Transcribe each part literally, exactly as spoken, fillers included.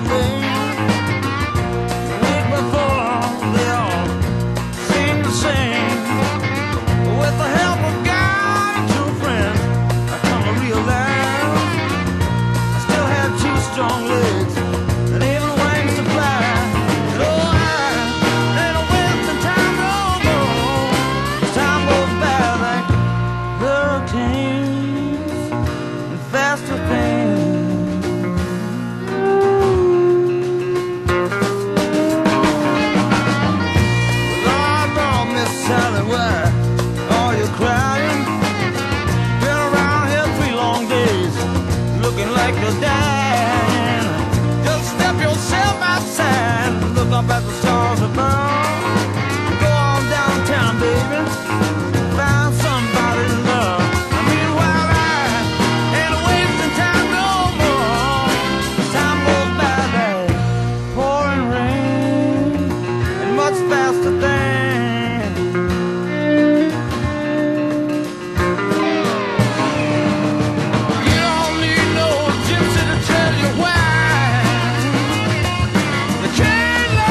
Up at the stars above. Go on downtown, baby. Find somebody to love. I mean, while I ain't wasting time no more. As time goes by, like pouring rain and much faster things. You don't need no gypsy to tell you why. The king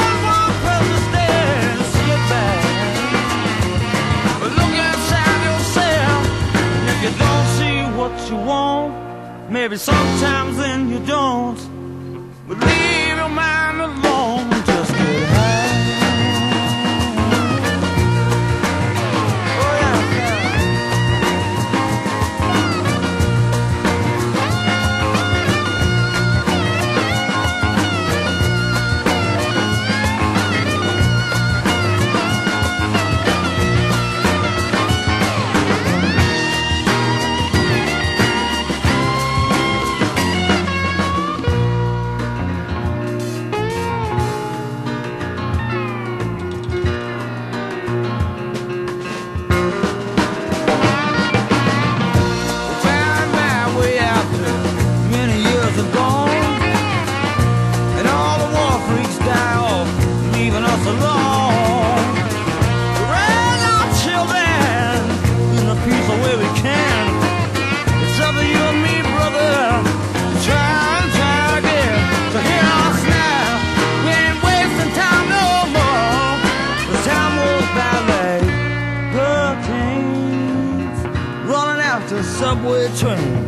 what you want, maybe sometimes then you don't, but leave your mind alone and just get high. Oh yeah, subway train.